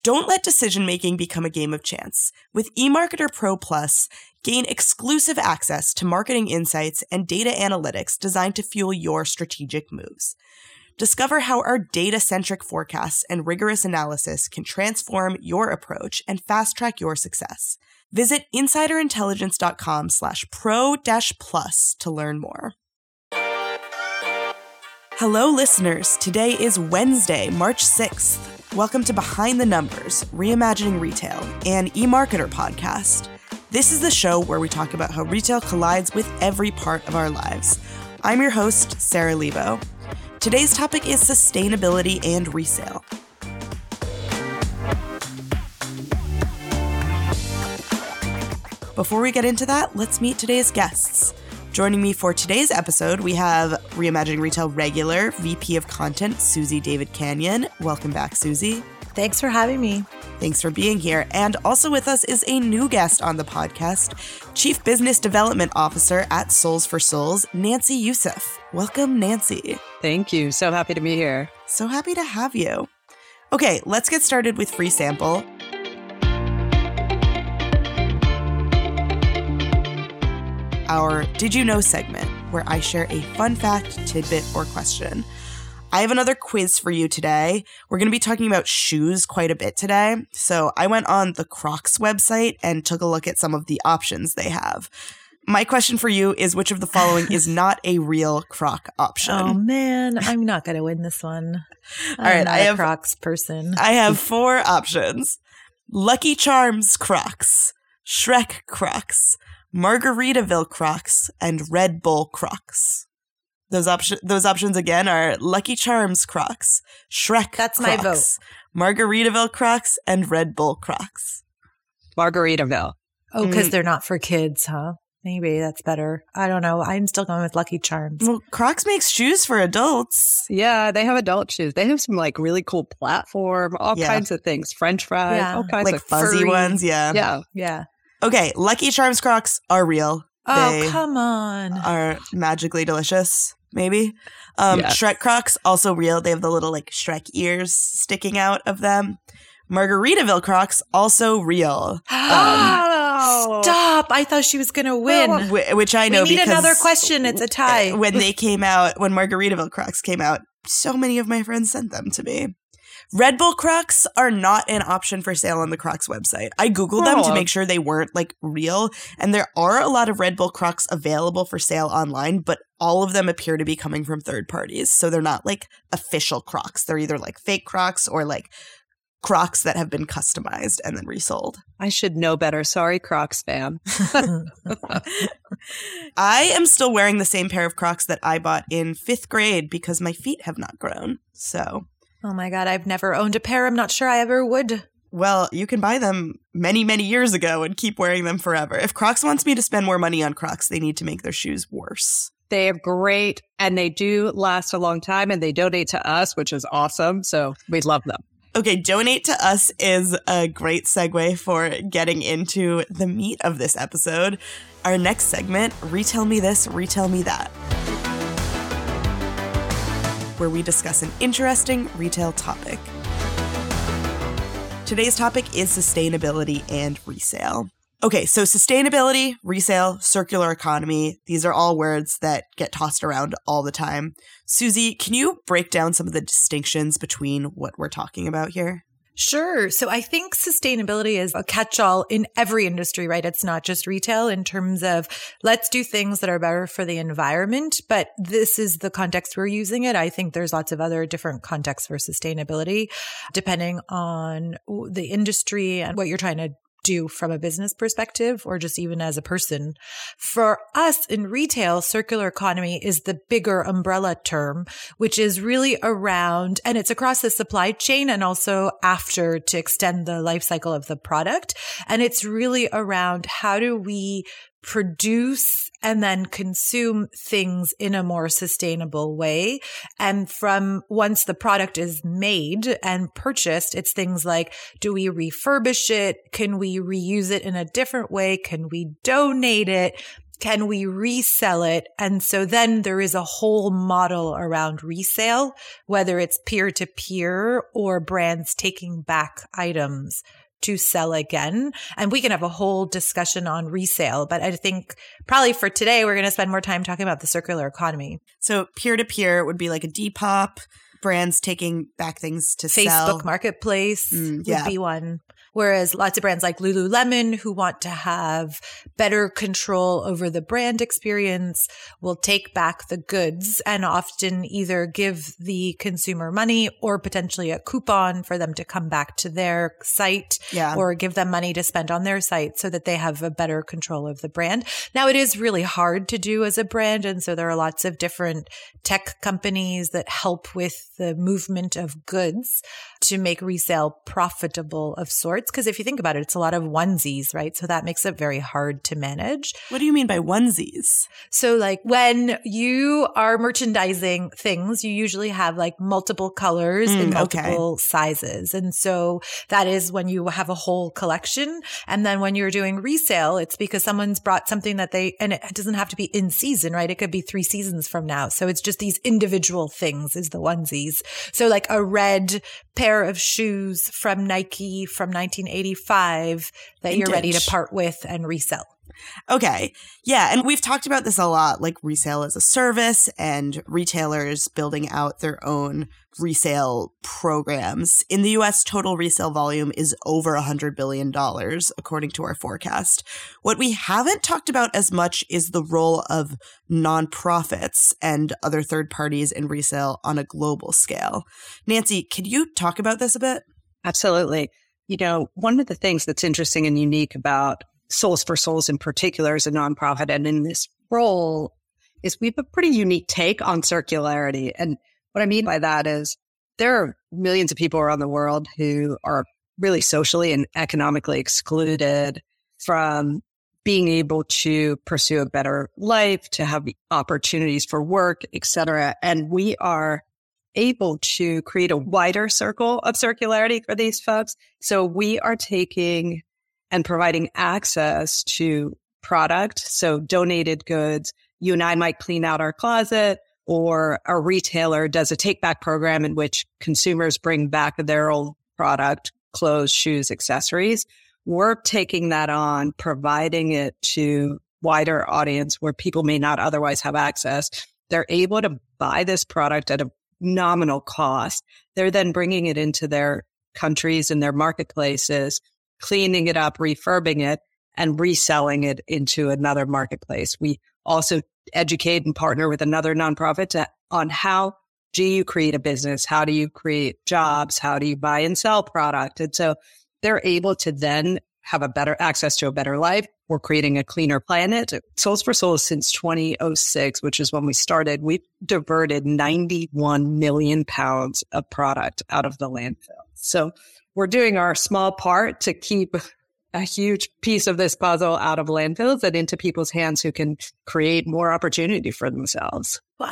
Don't let decision-making become a game of chance. With eMarketer Pro Plus, gain exclusive access to marketing insights and data analytics designed to fuel your strategic moves. Discover how our data-centric forecasts and rigorous analysis can transform your approach and fast-track your success. Visit insiderintelligence.com/pro-plus to learn more. Hello, listeners. Today is Wednesday, March 6th. Welcome to Behind the Numbers, Reimagining Retail, an eMarketer podcast. This is the show where we talk about how retail collides with every part of our lives. I'm your host, Sarah Lebo. Today's topic is sustainability and resale. Before we get into that, let's meet today's guests. Joining me for today's episode, we have Reimagining Retail regular VP of Content, Susie David Canyon. Welcome back, Susie. Thanks for having me. Thanks for being here. And also with us is a new guest on the podcast, Chief Business Development Officer at Souls for Souls, Nancy Youssef. Welcome, Nancy. Thank you. So happy to be here. So happy to have you. Okay, let's get started with Free Sample. Our Did You Know segment, where I share a fun fact, tidbit, or question. I have another quiz for you today. We're going to be talking about shoes quite a bit today. So I went on the Crocs website and took a look at some of the options they have. My question for you is, which of the following is not a real Croc option? Oh, man. I'm not going to win this one. All right, I have a Crocs person. I have 4 options. Lucky Charms Crocs, Shrek Crocs, Margaritaville Crocs, and Red Bull Crocs. Those options again are Lucky Charms Crocs, Shrek That's Crocs, my vote. Margaritaville Crocs, and Red Bull Crocs. Margaritaville. Oh, because they're not for kids, huh? Maybe that's better. I don't know. I'm still going with Lucky Charms. Well, Crocs makes shoes for adults. Yeah, they have adult shoes. They have some like really cool platform, all kinds of things. French fries, all kinds like of fuzzy furry ones. Yeah. Yeah. Okay, Lucky Charms Crocs are real. Oh, come on. Are magically delicious, maybe. Shrek Crocs, also real. They have the little like Shrek ears sticking out of them. Margaritaville Crocs, also real. Stop. I thought she was going to win. Which I know we need because another question. It's a tie. When they came out, when Margaritaville Crocs came out, so many of my friends sent them to me. Red Bull Crocs are not an option for sale on the Crocs website. I Googled them to make sure they weren't like real. And there are a lot of Red Bull Crocs available for sale online, but all of them appear to be coming from third parties. So they're not like official Crocs. They're either like fake Crocs or like Crocs that have been customized and then resold. I should know better. Sorry, Crocs fam. I am still wearing the same pair of Crocs that I bought in 5th grade because my feet have not grown. So... Oh my God, I've never owned a pair. I'm not sure I ever would. Well, you can buy them many, many years ago and keep wearing them forever. If Crocs wants me to spend more money on Crocs, they need to make their shoes worse. They are great and they do last a long time and they donate to us, which is awesome. So we love them. Okay, donate to us is a great segue for getting into the meat of this episode. Our next segment, Retell Me This, Retell Me That, where we discuss an interesting retail topic. Today's topic is sustainability and resale. Okay, so sustainability, resale, circular economy, these are all words that get tossed around all the time. Susie, can you break down some of the distinctions between what we're talking about here? Sure. So I think sustainability is a catch-all in every industry, right? It's not just retail in terms of let's do things that are better for the environment, but this is the context we're using it. I think there's lots of other different contexts for sustainability, depending on the industry and what you're trying to do from a business perspective or just even as a person. For us in retail, circular economy is the bigger umbrella term, which is really around, and it's across the supply chain and also after to extend the life cycle of the product. And it's really around how do we produce and then consume things in a more sustainable way. And from once the product is made and purchased, it's things like, do we refurbish it? Can we reuse it in a different way? Can we donate it? can we resell it? And so then there is a whole model around resale, whether it's peer-to-peer or brands taking back items to sell again. And we can have a whole discussion on resale. But I think probably for today, we're going to spend more time talking about the circular economy. So peer-to-peer would be like a Depop, brands taking back things to Facebook sell. Marketplace would be one. Whereas lots of brands like Lululemon, who want to have better control over the brand experience, will take back the goods and often either give the consumer money or potentially a coupon for them to come back to their site or give them money to spend on their site so that they have a better control of the brand. Now, it is really hard to do as a brand. And so there are lots of different tech companies that help with the movement of goods to make resale profitable of sorts. Because if you think about it, it's a lot of onesies, right? So that makes it very hard to manage. What do you mean by onesies? So like when you are merchandising things, you usually have like multiple colors and multiple sizes. And so that is when you have a whole collection. And then when you're doing resale, it's because someone's brought something that and it doesn't have to be in season, right? It could be 3 seasons from now. So it's just these individual things is the onesies. So like a red pair of shoes from Nike from 1985 that you're ready to part with and resell. Okay. Yeah. And we've talked about this a lot, like resale as a service and retailers building out their own resale programs. In the US, total resale volume is over $100 billion, according to our forecast. What we haven't talked about as much is the role of nonprofits and other third parties in resale on a global scale. Nancy, could you talk about this a bit? Absolutely. You know, one of the things that's interesting and unique about Souls for Souls in particular as a nonprofit and in this role is we have a pretty unique take on circularity. And what I mean by that is there are millions of people around the world who are really socially and economically excluded from being able to pursue a better life, to have opportunities for work, et cetera. And we are able to create a wider circle of circularity for these folks. So we are taking and providing access to product. So donated goods, you and I might clean out our closet, or a retailer does a take back program in which consumers bring back their old product, clothes, shoes, accessories. We're taking that on, providing it to wider audience where people may not otherwise have access. They're able to buy this product at a nominal cost. They're then bringing it into their countries and their marketplaces, cleaning it up, refurbing it, and reselling it into another marketplace. We also educate and partner with another nonprofit on how do you create a business? How do you create jobs? How do you buy and sell product? And so they're able to then have a better access to a better life. We're creating a cleaner planet. Souls for Souls since 2006, which is when we started, we've diverted 91 million pounds of product out of the landfill. So we're doing our small part to keep a huge piece of this puzzle out of landfills and into people's hands who can create more opportunity for themselves. Well,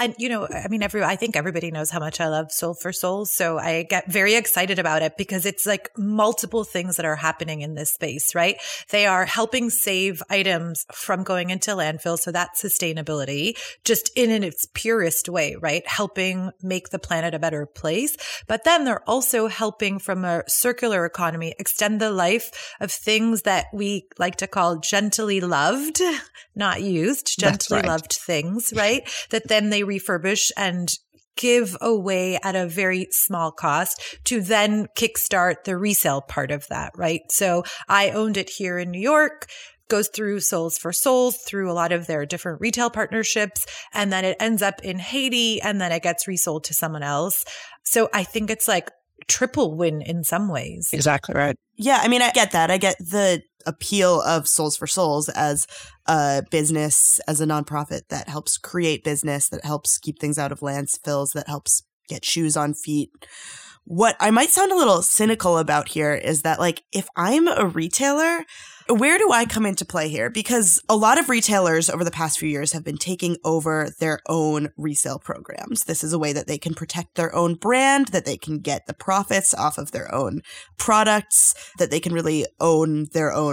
I think everybody knows how much I love Soul for Souls. So I get very excited about it because it's like multiple things that are happening in this space, right? They are helping save items from going into landfill. So that's sustainability, just in its purest way, right? Helping make the planet a better place. But then they're also helping from a circular economy, extend the life of things that we like to call gently loved, not used, gently loved things, right? That then they refurbish and give away at a very small cost to then kickstart the resale part of that, right? So I owned it here in New York, goes through Souls for Souls, through a lot of their different retail partnerships, and then it ends up in Haiti, and then it gets resold to someone else. So I think it's like triple win in some ways. Exactly right. Yeah, I mean, I get that. I get the appeal of Souls for Souls as a business, as a nonprofit that helps create business, that helps keep things out of landfills, that helps get shoes on feet. What I might sound a little cynical about here is that, like, if I'm a retailer, where do I come into play here? Because a lot of retailers over the past few years have been taking over their own resale programs. This is a way that they can protect their own brand, that they can get the profits off of their own products, that they can really own their own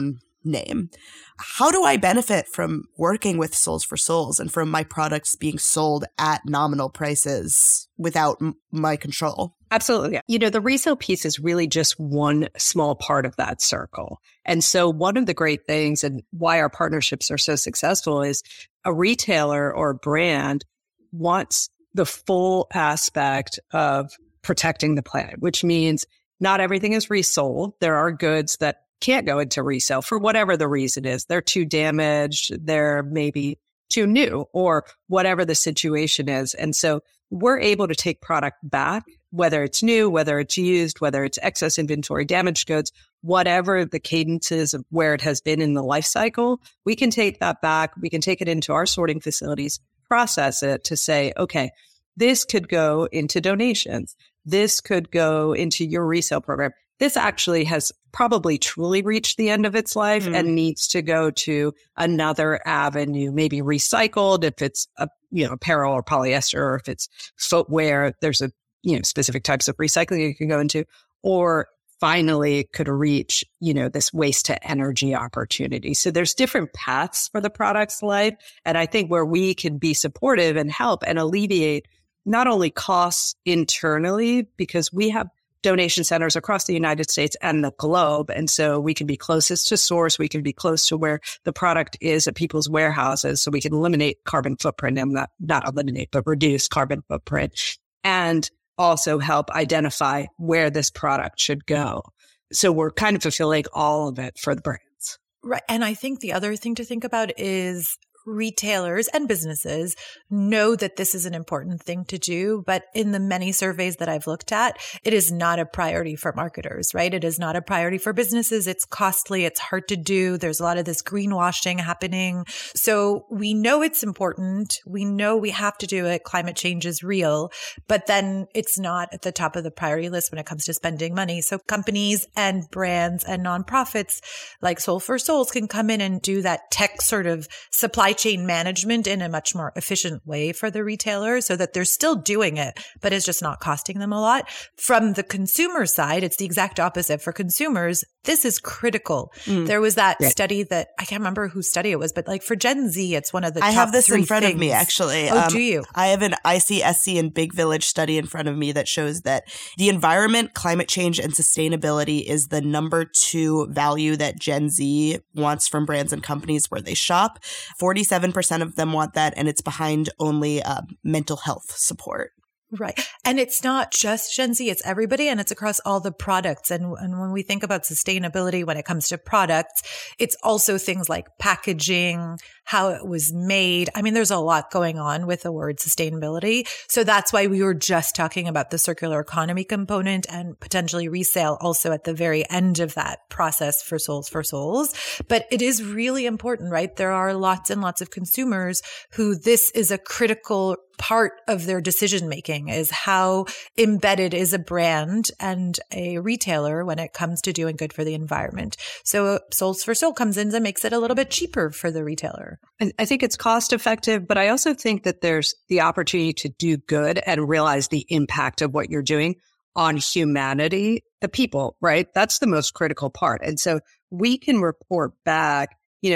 name. How do I benefit from working with Souls for Souls and from my products being sold at nominal prices without my control? Absolutely. The resale piece is really just one small part of that circle. And so one of the great things and why our partnerships are so successful is a retailer or a brand wants the full aspect of protecting the planet, which means not everything is resold. There are goods that can't go into resale for whatever the reason is. They're too damaged. They're maybe too new or whatever the situation is. And so we're able to take product back, whether it's new, whether it's used, whether it's excess inventory, damaged goods, whatever the cadence is of where it has been in the life cycle, we can take that back. We can take it into our sorting facilities, process it to say, okay, this could go into donations. This could go into your resale program. This actually has probably truly reached the end of its life and needs to go to another avenue, maybe recycled if it's apparel or polyester, or if it's footwear, there's specific types of recycling it can go into, or finally it could reach, this waste to energy opportunity. So there's different paths for the product's life. And I think where we can be supportive and help and alleviate not only costs internally, because we have donation centers across the United States and the globe. And so we can be closest to source. We can be close to where the product is at people's warehouses. So we can eliminate carbon footprint and not eliminate, but reduce carbon footprint, and also help identify where this product should go. So we're kind of fulfilling all of it for the brands. Right. And I think the other thing to think about is retailers and businesses know that this is an important thing to do, but in the many surveys that I've looked at, it is not a priority for marketers, right? It is not a priority for businesses. It's costly. It's hard to do. There's a lot of this greenwashing happening. So we know it's important. We know we have to do it. Climate change is real, but then it's not at the top of the priority list when it comes to spending money. So companies and brands and nonprofits like Soul for Souls can come in and do that tech sort of supply chain management in a much more efficient way for the retailer so that they're still doing it, but it's just not costing them a lot. From the consumer side, it's the exact opposite. For consumers, this is critical. There was that study that I can't remember whose study it was, but like for Gen Z, it's one of the top 3 I have this in front things. of me, actually. Oh, do you? I have an ICSC and Big Village study in front of me that shows that the environment, climate change, and sustainability is the number 2 value that Gen Z wants from brands and companies where they shop. 47% of them want that, and it's behind only mental health support. Right. And it's not just Gen Z, it's everybody, and it's across all the products. And when we think about sustainability when it comes to products, it's also things like packaging, how it was made. I mean, there's a lot going on with the word sustainability. So that's why we were just talking about the circular economy component and potentially resale also at the very end of that process for Souls for Souls. But it is really important, right? There are lots and lots of consumers who this is a critical part of their decision making, is how embedded is a brand and a retailer when it comes to doing good for the environment. So Souls for Soul comes in and makes it a little bit cheaper for the retailer. I think it's cost effective, but I also think that there's the opportunity to do good and realize the impact of what you're doing on humanity, the people, right? That's the most critical part. And so we can report back,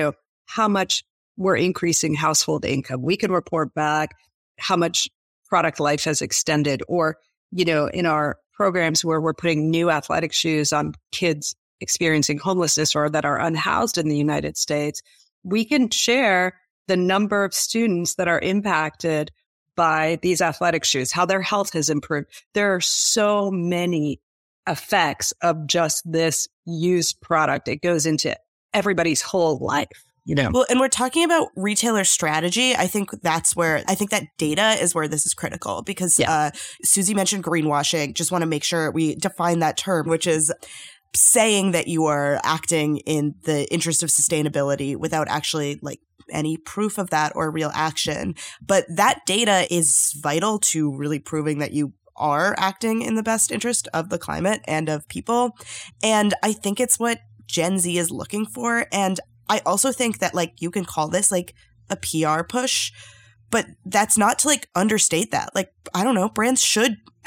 how much we're increasing household income. We can report back how much product life has extended, or, in our programs where we're putting new athletic shoes on kids experiencing homelessness or that are unhoused in the United States, we can share the number of students that are impacted by these athletic shoes, how their health has improved. There are so many effects of just this used product. It goes into everybody's whole life. Well, and we're talking about retailer strategy. I think that data is where this is critical, because Susie mentioned greenwashing. Just want to make sure we define that term, which is saying that you are acting in the interest of sustainability without actually any proof of that or real action. But that data is vital to really proving that you are acting in the best interest of the climate and of people. And I think it's what Gen Z is looking for. And I also think that you can call this a PR push, but that's not to understate that. I don't know, brands should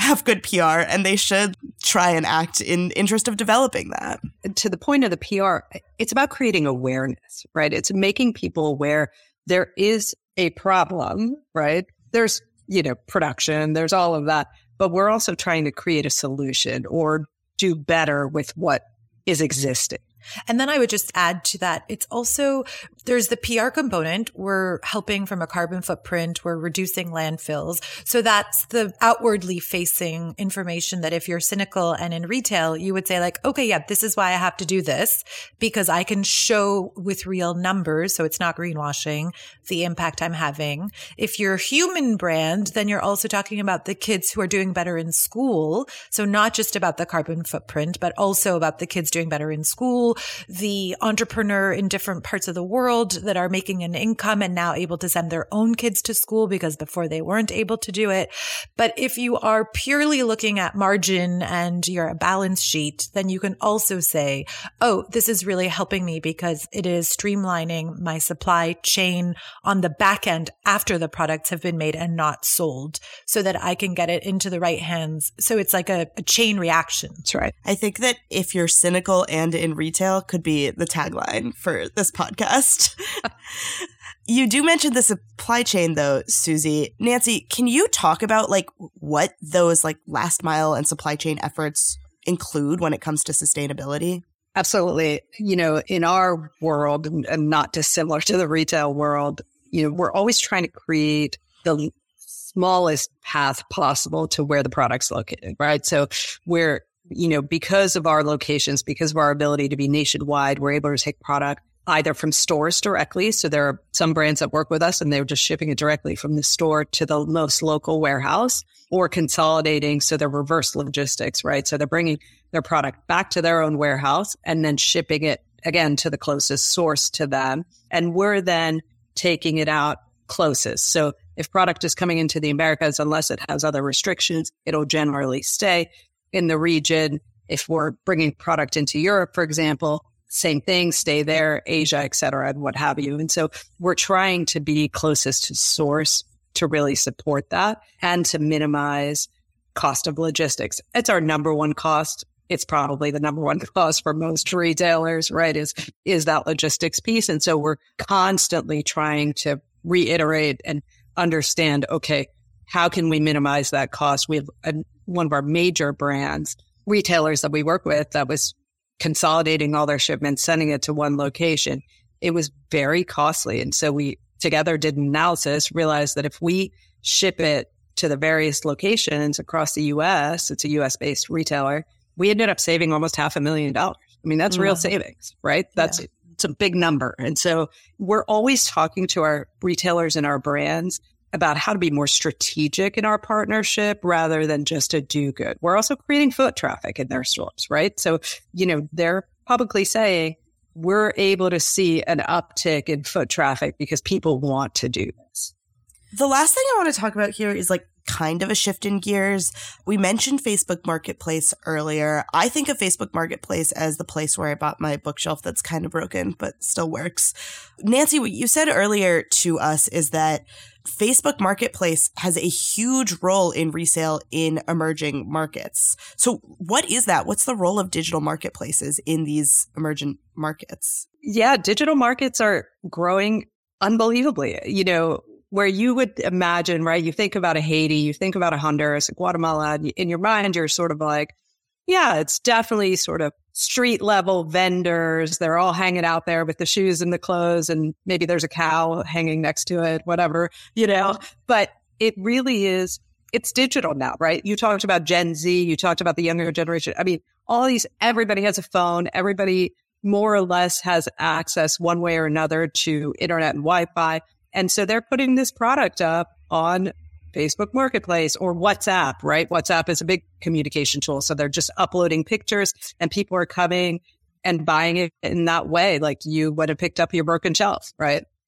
have good PR and they should try and act in interest of developing that. To the point of the PR, it's about creating awareness, right? It's making people aware there is a problem, right? There's, production, there's all of that, but we're also trying to create a solution or do better with what is existing. And then I would just add to that, it's also, there's the PR component. We're helping from a carbon footprint. We're reducing landfills. So that's the outwardly facing information that if you're cynical and in retail, you would say like, okay, yeah, this is why I have to do this because I can show with real numbers. So it's not greenwashing the impact I'm having. If you're a human brand, then you're also talking about the kids who are doing better in school. So not just about the carbon footprint, but also about the kids doing better in school, the entrepreneur in different parts of the world that are making an income and now able to send their own kids to school because before they weren't able to do it. But if you are purely looking at margin and your balance sheet, then you can also say, oh, this is really helping me because it is streamlining my supply chain on the back end after the products have been made and not sold so that I can get it into the right hands. So it's like a chain reaction. That's right. I think that if you're cynical and in retail could be the tagline for this podcast. You do mention the supply chain though, Susie. Nancy, can you talk about like what those like last mile and supply chain efforts include when it comes to sustainability? Absolutely. In our world, and not dissimilar to the retail world, we're always trying to create the smallest path possible to where the product's located, right? So we're, because of our locations, because of our ability to be nationwide, we're able to take product either from stores directly. So there are some brands that work with us and they're just shipping it directly from the store to the most local warehouse or consolidating. So they're reverse logistics, right? So they're bringing their product back to their own warehouse and then shipping it again to the closest source to them. And we're then taking it out closest. So if product is coming into the Americas, unless it has other restrictions, it'll generally stay in the region. If we're bringing product into Europe, for example, same thing, stay there, Asia, et cetera, and what have you. And so we're trying to be closest to source to really support that and to minimize cost of logistics. It's our number one cost. It's probably the number one cost for most retailers, right, is that logistics piece. And so we're constantly trying to reiterate and understand, okay, how can we minimize that cost? We have one of our major brands, retailers that we work with that was consolidating all their shipments, sending it to one location. It was very costly. And so we together did an analysis, realized that if we ship it to the various locations across the US, it's a US based retailer, we ended up saving almost $500,000. I mean, that's real savings, right? It's a big number. And so we're always talking to our retailers and our brands about how to be more strategic in our partnership rather than just a do good. We're also creating foot traffic in their stores, right? So, they're publicly saying we're able to see an uptick in foot traffic because people want to do this. The last thing I want to talk about here is like kind of a shift in gears. We mentioned Facebook Marketplace earlier. I think of Facebook Marketplace as the place where I bought my bookshelf that's kind of broken, but still works. Nancy, what you said earlier to us is that Facebook Marketplace has a huge role in resale in emerging markets. So what is that? What's the role of digital marketplaces in these emerging markets? Yeah, digital markets are growing unbelievably. Where you would imagine, right? You think about a Haiti, you think about a Honduras, a Guatemala, and in your mind, you're sort of like, yeah, it's definitely sort of street level vendors. They're all hanging out there with the shoes and the clothes, and maybe there's a cow hanging next to it, whatever, but it really is, it's digital now, right? You talked about Gen Z, you talked about the younger generation. I mean, everybody has a phone, everybody more or less has access one way or another to internet and Wi-Fi. And so they're putting this product up on Facebook Marketplace or WhatsApp, right? WhatsApp is a big communication tool. So they're just uploading pictures and people are coming and buying it in that way. Like you would have picked up your broken shelf, right?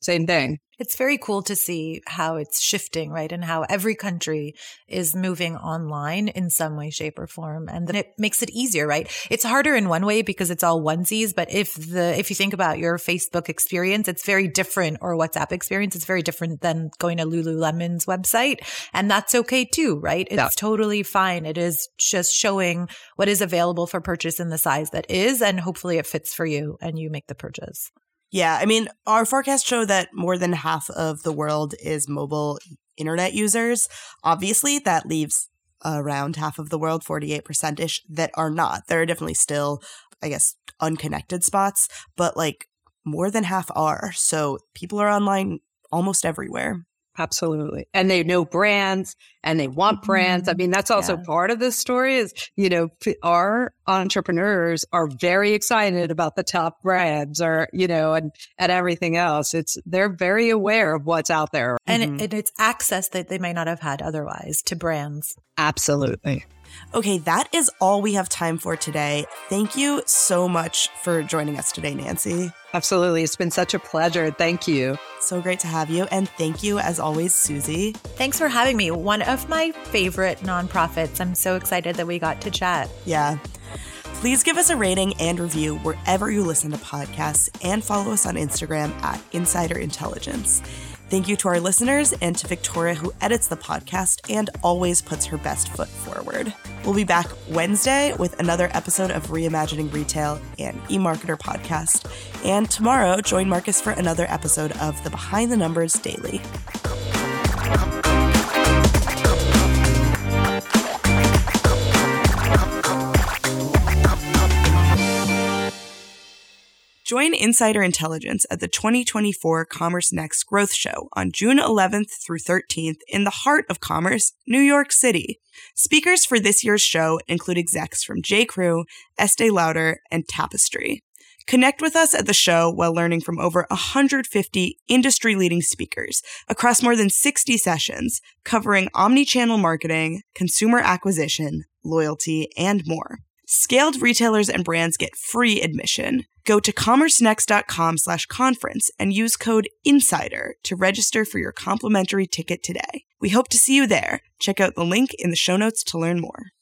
same thing. It's very cool to see how it's shifting, right? And how every country is moving online in some way, shape, or form. And then it makes it easier, right? It's harder in one way because it's all onesies. But if you think about your Facebook experience, it's very different, or WhatsApp experience, it's very different than going to Lululemon's website. And that's okay too, right? It's totally fine. It is just showing what is available for purchase in the size that is, and hopefully it fits for you and you make the purchase. Yeah, I mean, our forecasts show that more than half of the world is mobile internet users. Obviously, that leaves around half of the world, 48%-ish, that are not. There are definitely still, I guess, unconnected spots, but like more than half are. So people are online almost everywhere. Absolutely. And they know brands and they want brands. I mean, that's also part of this story is, our entrepreneurs are very excited about the top brands or, and everything else. They're very aware of what's out there. And it's access that they might not have had otherwise to brands. Absolutely. Okay, that is all we have time for today. Thank you so much for joining us today, Nancy. Absolutely. It's been such a pleasure. Thank you. So great to have you. And thank you, as always, Susie. Thanks for having me. One of my favorite nonprofits. I'm so excited that we got to chat. Yeah. Please give us a rating and review wherever you listen to podcasts, and follow us on Instagram at Insider Intelligence. Thank you to our listeners and to Victoria, who edits the podcast and always puts her best foot forward. We'll be back Wednesday with another episode of Reimagining Retail and eMarketer podcast. And tomorrow, join Marcus for another episode of the Behind the Numbers Daily. Join Insider Intelligence at the 2024 Commerce Next Growth Show on June 11th through 13th in the heart of commerce, New York City. Speakers for this year's show include execs from J.Crew, Estee Lauder, and Tapestry. Connect with us at the show while learning from over 150 industry-leading speakers across more than 60 sessions covering omni-channel marketing, consumer acquisition, loyalty, and more. Scaled retailers and brands get free admission. Go to commercenext.com/conference and use code INSIDER to register for your complimentary ticket today. We hope to see you there. Check out the link in the show notes to learn more.